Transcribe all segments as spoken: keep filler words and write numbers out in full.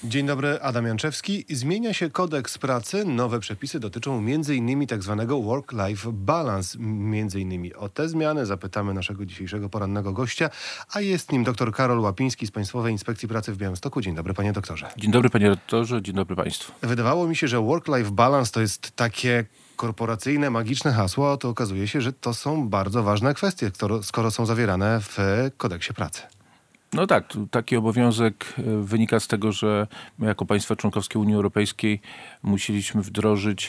Dzień dobry, Adam Janczewski. Zmienia się kodeks pracy. Nowe przepisy dotyczą między innymi tak zwanego work-life balance. Między innymi o te zmiany zapytamy naszego dzisiejszego porannego gościa, a jest nim dr Karol Łapiński z Państwowej Inspekcji Pracy w Białymstoku. Dzień dobry, panie doktorze. Dzień dobry, panie redaktorze. Dzień dobry państwu. Wydawało mi się, że work-life balance to jest takie korporacyjne, magiczne hasło, a to okazuje się, że to są bardzo ważne kwestie, skoro, skoro są zawierane w kodeksie pracy. No tak, taki obowiązek wynika z tego, że my jako państwa członkowskie Unii Europejskiej musieliśmy wdrożyć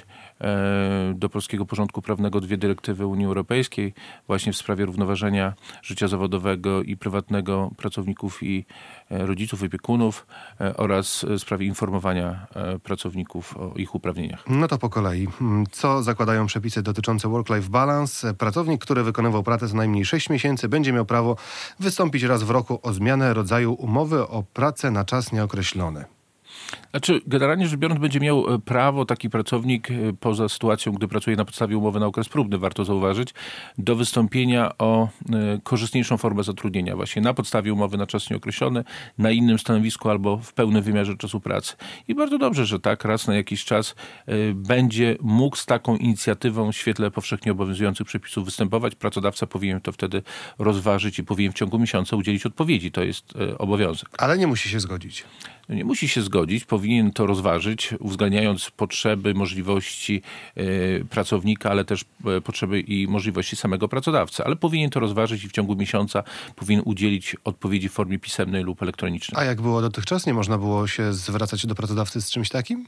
do polskiego porządku prawnego dwie dyrektywy Unii Europejskiej właśnie w sprawie równoważenia życia zawodowego i prywatnego pracowników i rodziców, opiekunów oraz w sprawie informowania pracowników o ich uprawnieniach. No to po kolei. Co zakładają przepisy dotyczące work-life balance? Pracownik, który wykonywał pracę co najmniej sześć miesięcy, będzie miał prawo wystąpić raz w roku o zmianę rodzaju umowy o pracę na czas nieokreślony. Znaczy, generalnie rzecz biorąc, będzie miał prawo taki pracownik, poza sytuacją, gdy pracuje na podstawie umowy na okres próbny, warto zauważyć, do wystąpienia o korzystniejszą formę zatrudnienia, właśnie na podstawie umowy na czas nieokreślony, na innym stanowisku albo w pełnym wymiarze czasu pracy. I bardzo dobrze, że tak, raz na jakiś czas będzie mógł z taką inicjatywą w świetle powszechnie obowiązujących przepisów występować. Pracodawca powinien to wtedy rozważyć i powinien w ciągu miesiąca udzielić odpowiedzi. To jest obowiązek. Ale nie musi się zgodzić. Nie musi się zgodzić, powinien to rozważyć, uwzględniając potrzeby, możliwości y, pracownika, ale też y, potrzeby i możliwości samego pracodawcy. Ale powinien to rozważyć i w ciągu miesiąca powinien udzielić odpowiedzi w formie pisemnej lub elektronicznej. A jak było dotychczas? Nie można było się zwracać do pracodawcy z czymś takim?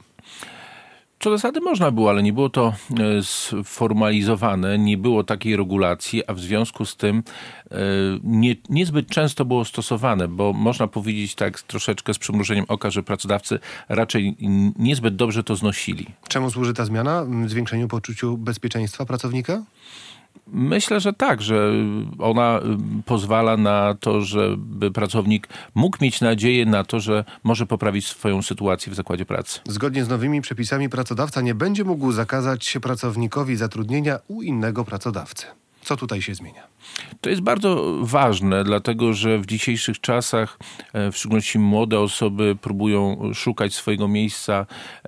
Co do zasady można było, ale nie było to sformalizowane, nie było takiej regulacji, a w związku z tym nie, niezbyt często było stosowane, bo można powiedzieć tak troszeczkę z przymrużeniem oka, że pracodawcy raczej niezbyt dobrze to znosili. Czemu służy ta zmiana? Zwiększeniu poczuciu bezpieczeństwa pracownika? Myślę, że tak, że ona pozwala na to, żeby pracownik mógł mieć nadzieję na to, że może poprawić swoją sytuację w zakładzie pracy. Zgodnie z nowymi przepisami pracodawca nie będzie mógł zakazać pracownikowi zatrudnienia u innego pracodawcy. Co tutaj się zmienia? To jest bardzo ważne, dlatego że w dzisiejszych czasach w szczególności młode osoby próbują szukać swojego miejsca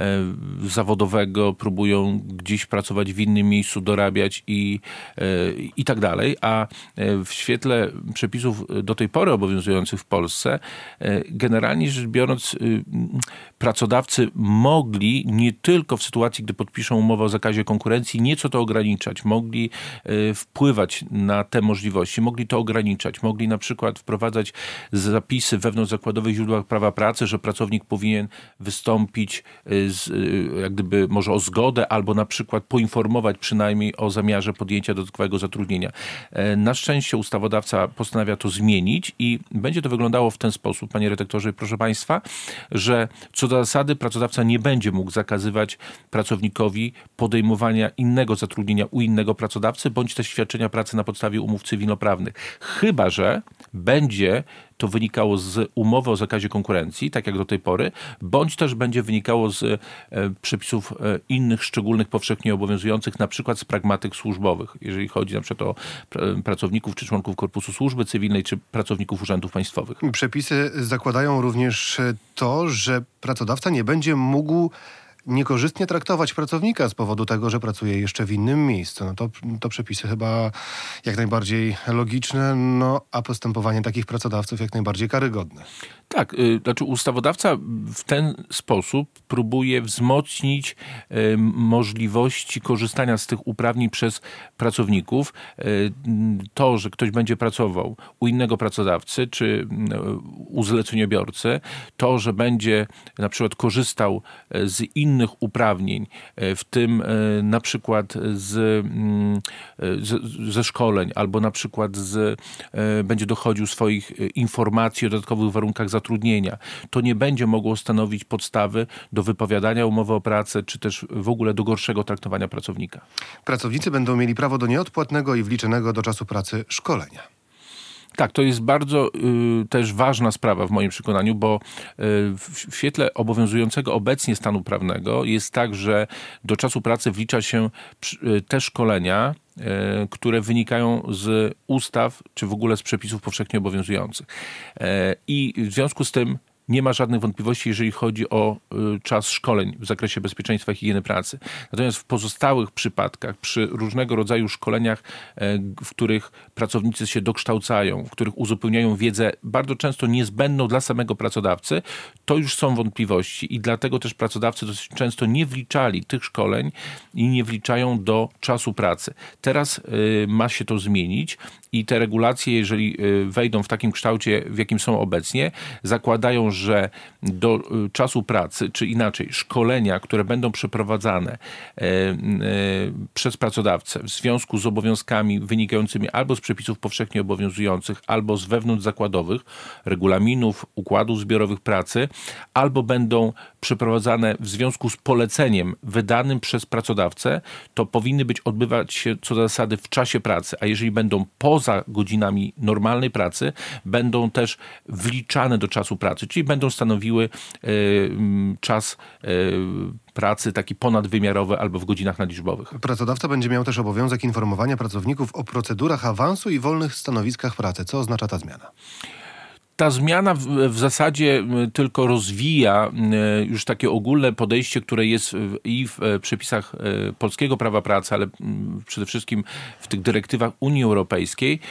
zawodowego, próbują gdzieś pracować w innym miejscu, dorabiać i, i tak dalej. A w świetle przepisów do tej pory obowiązujących w Polsce, generalnie rzecz biorąc, pracodawcy mogli nie tylko w sytuacji, gdy podpiszą umowę o zakazie konkurencji, nieco to ograniczać, mogli wpływać na te możliwości, mogli to ograniczać, mogli na przykład wprowadzać zapisy w wewnątrzzakładowych źródłach prawa pracy, że pracownik powinien wystąpić z, jak gdyby może o zgodę albo na przykład poinformować przynajmniej o zamiarze podjęcia dodatkowego zatrudnienia. Na szczęście ustawodawca postanawia to zmienić i będzie to wyglądało w ten sposób, panie redaktorze, proszę państwa, że co do zasady pracodawca nie będzie mógł zakazywać pracownikowi podejmowania innego zatrudnienia u innego pracodawcy, bądź też świadczenia pracy na podstawie umów cywilnoprawnych. Chyba że będzie to wynikało z umowy o zakazie konkurencji, tak jak do tej pory, bądź też będzie wynikało z e, przepisów e, innych, szczególnych, powszechnie obowiązujących, na przykład z pragmatyk służbowych, jeżeli chodzi na przykład o pr- pracowników czy członków Korpusu Służby Cywilnej, czy pracowników urzędów państwowych. Przepisy zakładają również to, że pracodawca nie będzie mógł niekorzystnie traktować pracownika z powodu tego, że pracuje jeszcze w innym miejscu. No to, to przepisy chyba jak najbardziej logiczne, no a postępowanie takich pracodawców jak najbardziej karygodne. Tak, y, znaczy ustawodawca w ten sposób próbuje wzmocnić y, możliwości korzystania z tych uprawnień przez pracowników. Y, to, że ktoś będzie pracował u innego pracodawcy czy y, u zleceniobiorcy, to, że będzie na przykład korzystał z innych uprawnień, y, w tym y, na przykład z, y, z, ze szkoleń albo na przykład z, y, będzie dochodził swoich informacji o dodatkowych warunkach zatrudnienia, zatrudnienia. To nie będzie mogło stanowić podstawy do wypowiadania umowy o pracę, czy też w ogóle do gorszego traktowania pracownika. Pracownicy będą mieli prawo do nieodpłatnego i wliczonego do czasu pracy szkolenia. Tak, to jest bardzo y, też ważna sprawa w moim przekonaniu, bo y, w świetle obowiązującego obecnie stanu prawnego jest tak, że do czasu pracy wlicza się y, te szkolenia, y, które wynikają z ustaw, czy w ogóle z przepisów powszechnie obowiązujących. Y, I w związku z tym nie ma żadnych wątpliwości, jeżeli chodzi o czas szkoleń w zakresie bezpieczeństwa i higieny pracy. Natomiast w pozostałych przypadkach, przy różnego rodzaju szkoleniach, w których pracownicy się dokształcają, w których uzupełniają wiedzę bardzo często niezbędną dla samego pracodawcy, to już są wątpliwości i dlatego też pracodawcy dosyć często nie wliczali tych szkoleń i nie wliczają do czasu pracy. Teraz y, ma się to zmienić i te regulacje, jeżeli y, wejdą w takim kształcie, w jakim są obecnie, zakładają, że do y, czasu pracy, czy inaczej, szkolenia, które będą przeprowadzane y, y, przez pracodawcę w związku z obowiązkami wynikającymi albo z przepisów powszechnie obowiązujących, albo z wewnątrzzakładowych, regulaminów, układów zbiorowych pracy, albo będą przeprowadzane w związku z poleceniem wydanym przez pracodawcę, to powinny być odbywać się co do zasady w czasie pracy, a jeżeli będą poza godzinami normalnej pracy, będą też wliczane do czasu pracy, czyli będą stanowiły y, czas y, pracy taki ponadwymiarowy albo w godzinach nadliczbowych. Pracodawca będzie miał też obowiązek informowania pracowników o procedurach awansu i wolnych stanowiskach pracy. Co oznacza ta zmiana? Ta zmiana w, w zasadzie tylko rozwija już takie ogólne podejście, które jest i w przepisach polskiego prawa pracy, ale przede wszystkim w tych dyrektywach Unii Europejskiej,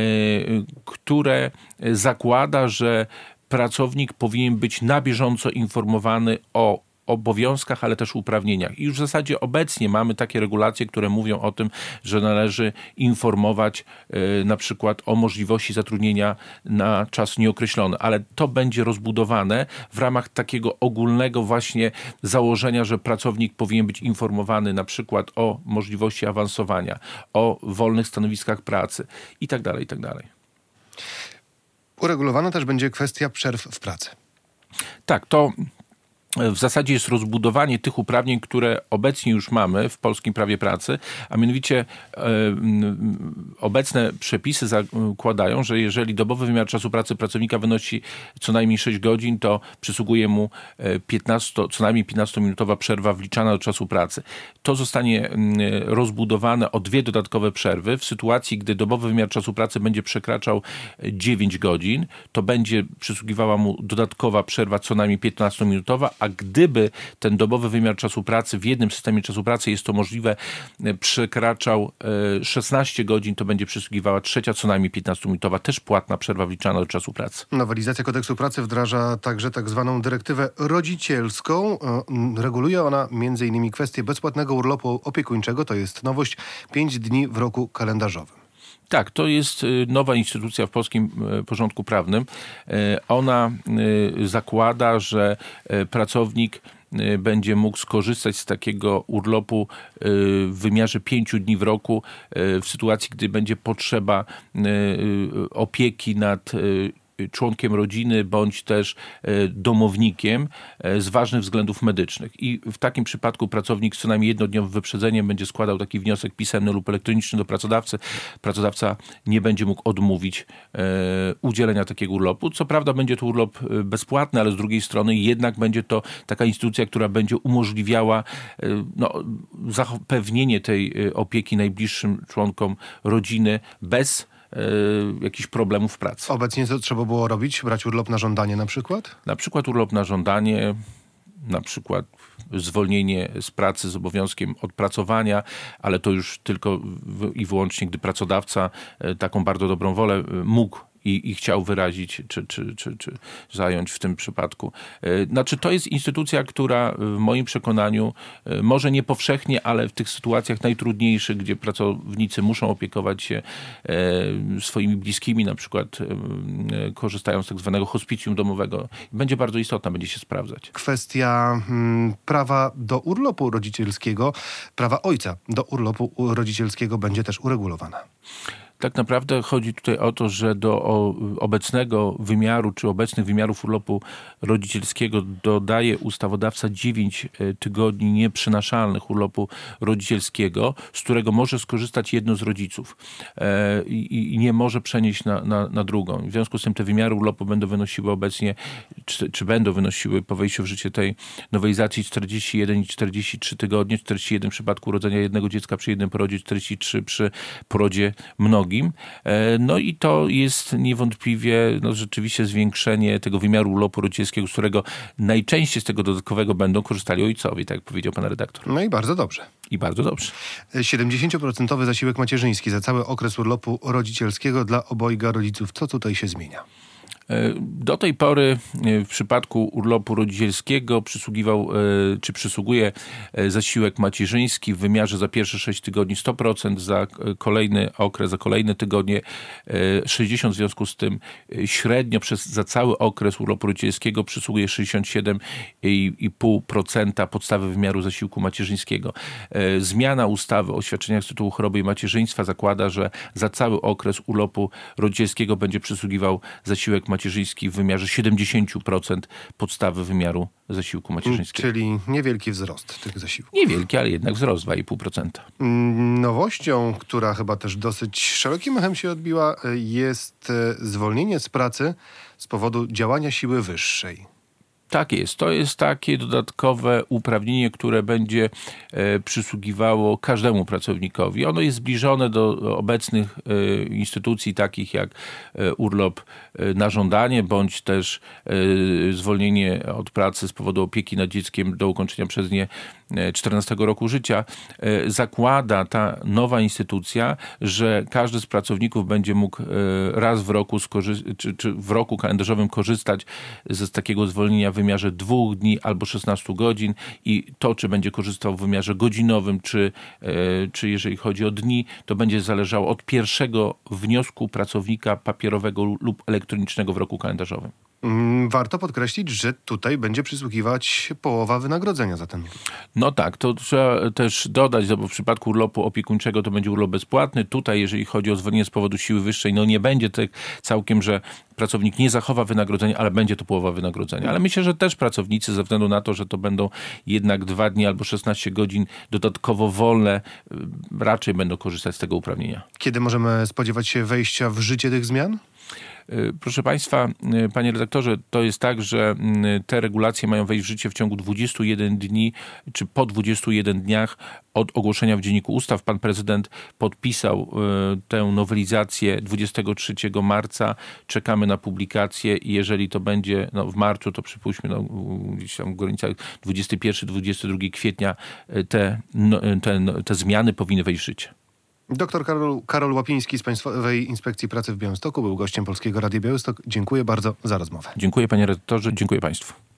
które zakłada, że pracownik powinien być na bieżąco informowany o obowiązkach, ale też uprawnieniach. I już w zasadzie obecnie mamy takie regulacje, które mówią o tym, że należy informować y, na przykład o możliwości zatrudnienia na czas nieokreślony, ale to będzie rozbudowane w ramach takiego ogólnego właśnie założenia, że pracownik powinien być informowany na przykład o możliwości awansowania, o wolnych stanowiskach pracy i tak dalej, i tak dalej. Uregulowana też będzie kwestia przerw w pracy. Tak, to w zasadzie jest rozbudowanie tych uprawnień, które obecnie już mamy w polskim prawie pracy, a mianowicie e, obecne przepisy zakładają, że jeżeli dobowy wymiar czasu pracy pracownika wynosi co najmniej sześć godzin, to przysługuje mu piętnaście, co najmniej piętnastominutowa przerwa wliczana do czasu pracy. To zostanie rozbudowane o dwie dodatkowe przerwy. W sytuacji, gdy dobowy wymiar czasu pracy będzie przekraczał dziewięć godzin, to będzie przysługiwała mu dodatkowa przerwa co najmniej piętnastominutowa, a gdyby ten dobowy wymiar czasu pracy w jednym systemie czasu pracy, jest to możliwe, przekraczał szesnaście godzin, to będzie przysługiwała trzecia co najmniej piętnastominutowa, też płatna przerwa wliczana do czasu pracy. Nowelizacja Kodeksu Pracy wdraża także tak zwaną dyrektywę rodzicielską. Reguluje ona między innymi kwestię bezpłatnego urlopu opiekuńczego, to jest nowość, pięć dni w roku kalendarzowym. Tak, to jest nowa instytucja w polskim porządku prawnym. Ona zakłada, że pracownik będzie mógł skorzystać z takiego urlopu w wymiarze pięciu dni w roku w sytuacji, gdy będzie potrzeba opieki nad członkiem rodziny bądź też domownikiem z ważnych względów medycznych. I w takim przypadku pracownik z co najmniej jednodniowym wyprzedzeniem będzie składał taki wniosek pisemny lub elektroniczny do pracodawcy. Pracodawca nie będzie mógł odmówić udzielenia takiego urlopu. Co prawda będzie to urlop bezpłatny, ale z drugiej strony jednak będzie to taka instytucja, która będzie umożliwiała no, zapewnienie tej opieki najbliższym członkom rodziny bez jakichś problemów w pracy. Obecnie co trzeba było robić? Brać urlop na żądanie na przykład? Na przykład urlop na żądanie, na przykład zwolnienie z pracy z obowiązkiem odpracowania, ale to już tylko i wyłącznie, gdy pracodawca taką bardzo dobrą wolę mógł I, i chciał wyrazić, czy, czy, czy, czy zająć w tym przypadku. Znaczy, to jest instytucja, która w moim przekonaniu, może nie powszechnie, ale w tych sytuacjach najtrudniejszych, gdzie pracownicy muszą opiekować się swoimi bliskimi, na przykład korzystają z tak zwanego hospicjum domowego, będzie bardzo istotna, będzie się sprawdzać. Kwestia hmm, prawa do urlopu rodzicielskiego, prawa ojca do urlopu rodzicielskiego będzie też uregulowana. Tak naprawdę chodzi tutaj o to, że do obecnego wymiaru, czy obecnych wymiarów urlopu rodzicielskiego dodaje ustawodawca dziewięć tygodni nieprzenaszalnych urlopu rodzicielskiego, z którego może skorzystać jedno z rodziców i, i nie może przenieść na, na, na drugą. W związku z tym te wymiary urlopu będą wynosiły obecnie, czy, czy będą wynosiły po wejściu w życie tej nowelizacji czterdzieści jeden i czterdzieści trzy tygodnie, czterdzieści jeden w przypadku urodzenia jednego dziecka przy jednym porodzie, czterdzieści trzy przy porodzie mnogim. drogim. No i to jest niewątpliwie no, rzeczywiście zwiększenie tego wymiaru urlopu rodzicielskiego, z którego najczęściej z tego dodatkowego będą korzystali ojcowie, tak jak powiedział pan redaktor. No i bardzo dobrze. I bardzo dobrze. siedemdziesięcioprocentowy zasiłek macierzyński za cały okres urlopu rodzicielskiego dla obojga rodziców. Co tutaj się zmienia? Do tej pory w przypadku urlopu rodzicielskiego przysługiwał, czy przysługuje zasiłek macierzyński w wymiarze za pierwsze sześć tygodni sto procent, za kolejny okres, za kolejne tygodnie sześćdziesiąt procent. W związku z tym średnio przez, za cały okres urlopu rodzicielskiego przysługuje sześćdziesiąt siedem i pół procent podstawy wymiaru zasiłku macierzyńskiego. Zmiana ustawy o świadczeniach z tytułu choroby i macierzyństwa zakłada, że za cały okres urlopu rodzicielskiego będzie przysługiwał zasiłek macierzyński macierzyński w wymiarze siedemdziesiąt procent podstawy wymiaru zasiłku macierzyńskiego. Czyli niewielki wzrost tych zasiłków. Niewielki, ale jednak wzrost dwa i pół procent. Nowością, która chyba też dosyć szerokim echem się odbiła, jest zwolnienie z pracy z powodu działania siły wyższej. Tak jest. To jest takie dodatkowe uprawnienie, które będzie e, przysługiwało każdemu pracownikowi. Ono jest zbliżone do obecnych e, instytucji takich jak e, urlop e, na żądanie, bądź też e, zwolnienie od pracy z powodu opieki nad dzieckiem do ukończenia przez nie czternastego roku życia. E, zakłada ta nowa instytucja, że każdy z pracowników będzie mógł e, raz w roku skorzy- czy, czy w roku kalendarzowym korzystać z takiego zwolnienia w wymiarze dwóch dni albo szesnastu godzin i to, czy będzie korzystał w wymiarze godzinowym, czy, e, czy jeżeli chodzi o dni, to będzie zależało od pierwszego wniosku pracownika papierowego lub elektronicznego w roku kalendarzowym. Warto podkreślić, że tutaj będzie przysługiwać połowa wynagrodzenia za ten urlop. No tak, to trzeba też dodać, bo w przypadku urlopu opiekuńczego to będzie urlop bezpłatny. Tutaj, jeżeli chodzi o zwolnienie z powodu siły wyższej, no nie będzie tak całkiem, że pracownik nie zachowa wynagrodzenia, ale będzie to połowa wynagrodzenia. Ale myślę, że też pracownicy ze względu na to, że to będą jednak dwa dni albo szesnaście godzin dodatkowo wolne, raczej będą korzystać z tego uprawnienia. Kiedy możemy spodziewać się wejścia w życie tych zmian? Proszę Państwa, panie redaktorze, to jest tak, że te regulacje mają wejść w życie w ciągu dwudziestu jeden dni, czy po dwudziestu jeden dniach od ogłoszenia w Dzienniku Ustaw. Pan prezydent podpisał tę nowelizację dwudziestego trzeciego marca. Czekamy na publikację i jeżeli to będzie no, w marcu, to przypuśćmy no, gdzieś tam w granicach dwudziestego pierwszego do dwudziestego drugiego kwietnia te, no, te, te zmiany powinny wejść w życie. Doktor Karol, Karol Łapiński z Państwowej Inspekcji Pracy w Białymstoku był gościem Polskiego Radia Białystok. Dziękuję bardzo za rozmowę. Dziękuję panie redaktorze, dziękuję państwu.